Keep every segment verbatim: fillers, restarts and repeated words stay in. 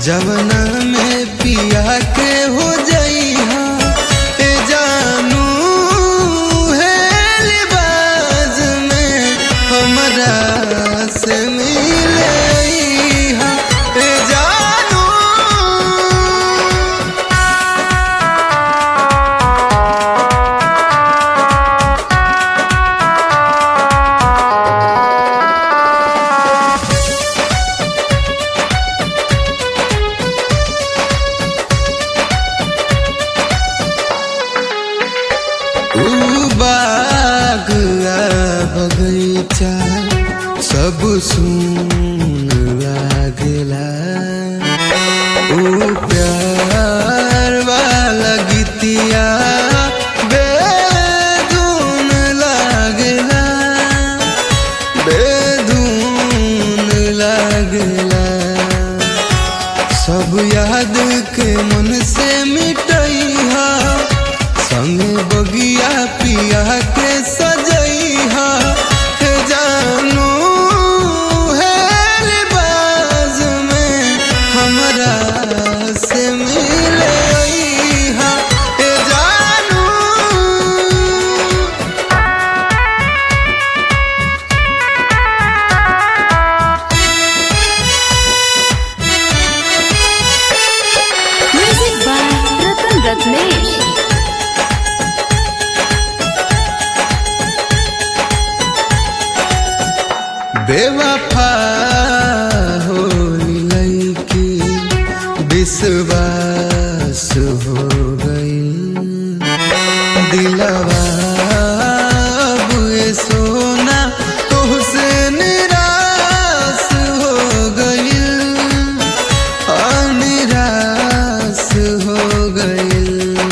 जवना में पिया के हो जइहा ए जानू है लिबाज में हमरा से मिले अइहा ए जानू। बाग बगीचा सब सुन लागला, ओ प्यार वाला गीतिया बेधुन लागला, बेधुन लागला। सब याद के मन से मिटइहा, संगे बगिया पिया के सजइहा हे जानू है लिबाज में हमरा से मिले अइहा हे जानू। Music by Ratan Ratnesh. बेवफा हो लईकी विश्वास हो गई, दिलवा अब ये सोना तुझसे निराश हो गई, निराश हो गई।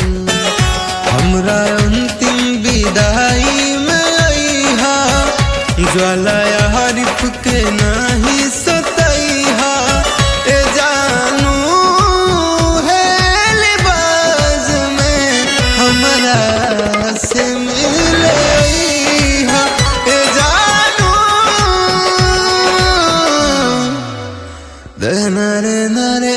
हमरा अंतिम विदाई में अइहा, ज्वाला हरिफ के नाही सतइहा ए जानू है लिबाज में हमरा से मिले अइहा ए जानू। दे नरे नरे